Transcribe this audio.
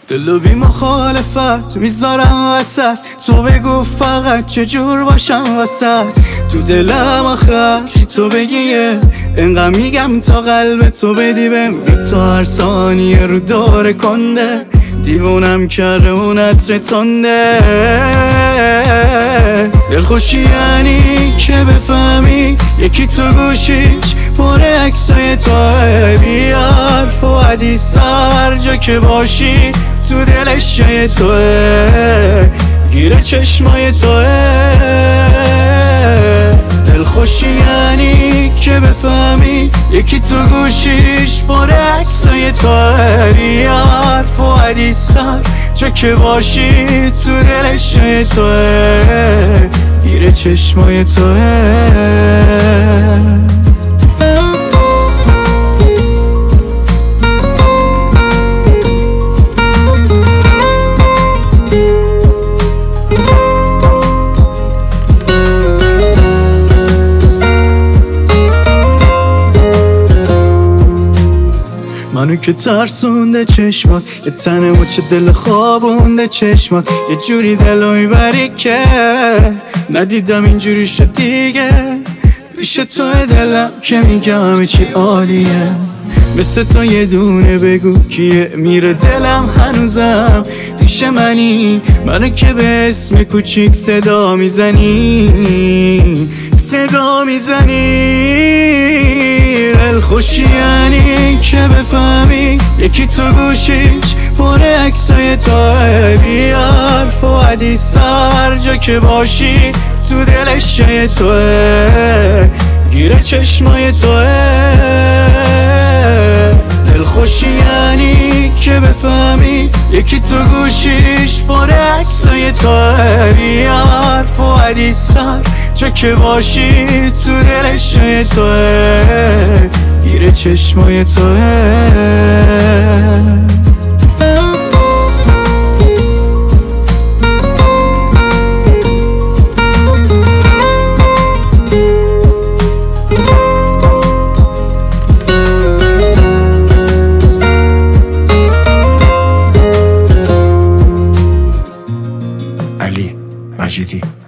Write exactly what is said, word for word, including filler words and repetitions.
دلو بی مخالفت میذارم وسط، تو بگو فقط چجور باشم وسط. تو دلم آخر چی تو بگیه، انقدر میگم تا قلب تو بدی بهم. بی تو هر ثانیه رو دور کنده، دیوونم کرده اون عطر تنده. دلخوشی یعنی که بفهمی یکی تو گوشیش پر عکسای توه، بی حرف و حدیث هر جا که باشی تو دلش جای توه، گیره چشمای توه. دلخوشی یعنی که بفهمی یکی تو گوشیش پر عکسای توه، بی حرف و حدیث هر جا که باشی تو دلش جای توه، گیره چشمای توه. منو که ترسونده چشمات، یه تنه مچه دل خوابونده چشمات، یه جوری دلو میبری که ندیدم اینجوری شد دیگه. پیش توی دلم که میگم همه چی عالیه، مثل تو یه دونه بگو کیه. میره دلم هنوزم پیش منی، منو که به اسم کوچیک صدا میزنی صدا میزنی. دلخوشی یعنی که بفهمی یکی تو گوشیش پر عکسای توه، بی حرف و حدیث هر جا که باشی تو دلش جای توه، گیره چشمای توه. دلخوشی یعنی که بفهمی یکی تو گوشیش پر عکسای توه، بی حرف و حدیث هر جا که باشی تو دلش جای توه، گیره چشمای توه. علی مجیدی.